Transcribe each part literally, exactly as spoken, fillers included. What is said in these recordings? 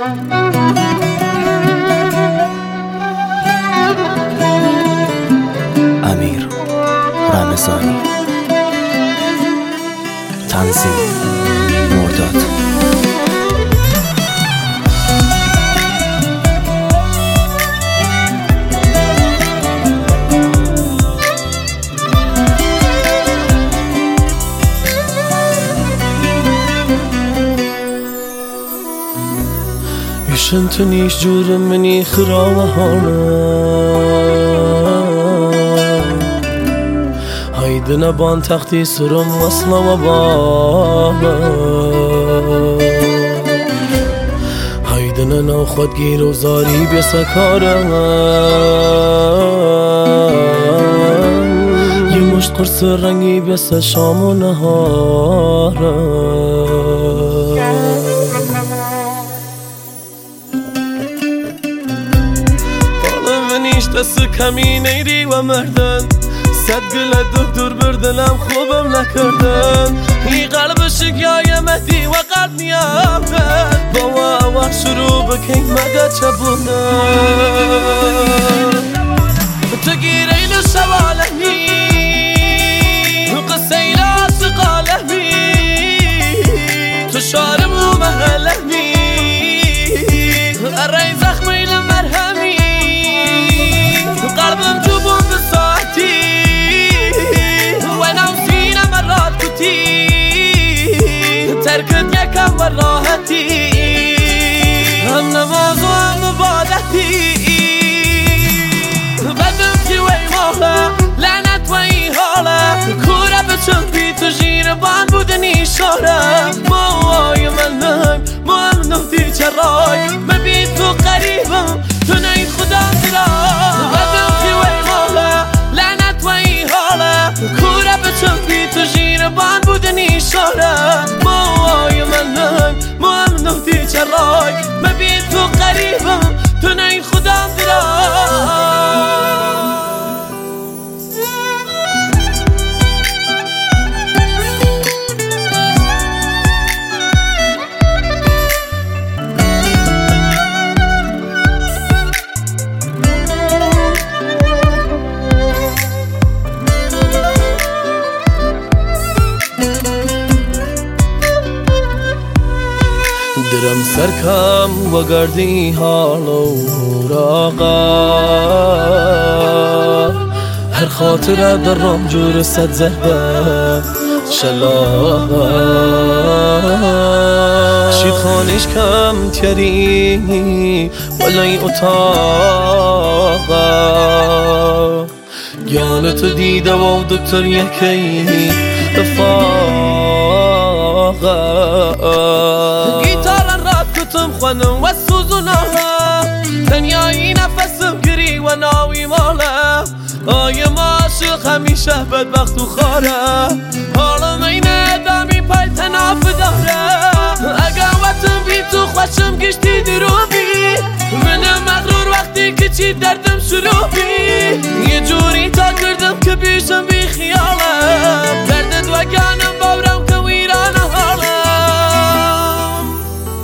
امیر رمضانی، تنظیم مرداد. يشنتنيش جور مني خراوهانا هيدنا بان تختي سرم وصلا وبانا هيدنا ناخد گیر و زاری بسكارا يمشت قرص رنگي بس شام و نهارا دست کمی نیری و مردن صد گله دکتر بردنم خوبم نکردن این قلب شگیای مهدی و قلب نیامدن با وقت شروع بکن مگه چبونن تو گیرین و شوالهی قصه ایلا سقالهی تو شارم و محلهی ارای زخمی لمرهمی قلبم جبون بساعتي وانا وسينا مرات كتير تركت يكم وراهتي النماز ومبادتي بدم في وي مولا لعنت وي هالا كورا بتشبي تجير بان بودني شارا موي منم مهم نهدي جراي ما بيت قريبا تنين خدا دراي کورا به چوبی تو جیر بان بودنی شاره موهای منم موهم نهدی چرای مبین تو قریبم تو نین خودم درای درم سرکم و گردی حال و راقا هر خاطره در رام جور صد زهبه شلاقا شید خانش کم تیری ولای اتاقا گیانت دیده و دکتر یکی افاقا گیتارن راد کتم خونم و سوزوناها دنیایی نفسم گری و ناوی ماله آیم عاشق همیشه بدبخت و خاره حالم این ادامی پای تناف داره اگه وطن بی تو خوشم گشتی دروبی منم مغرور وقتی که چی دردم شروع بی یه جوری تا کردم که بیشم بی خیالم دردت و گانم باورم که ویران حالم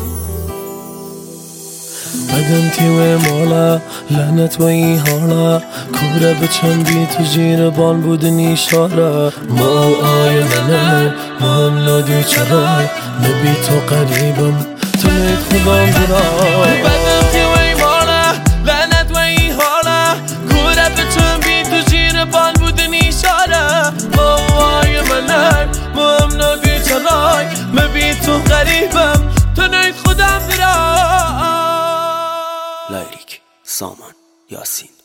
بدم تیوه مالا لعنت و ای حالا کوره بچم بی تو جیر بان بودنی شاره ما آی منه ما هم نادی چرای نبی تو قریبم تو نید خودم درای بدم تیوه مالا لعنت و ای حالا کوره بچم بی تو جیر بان بودنی شاره ما آی منه ما هم نادی چرای نبی تو قریبم تو نید خودم درای لایریک سامان یاسین.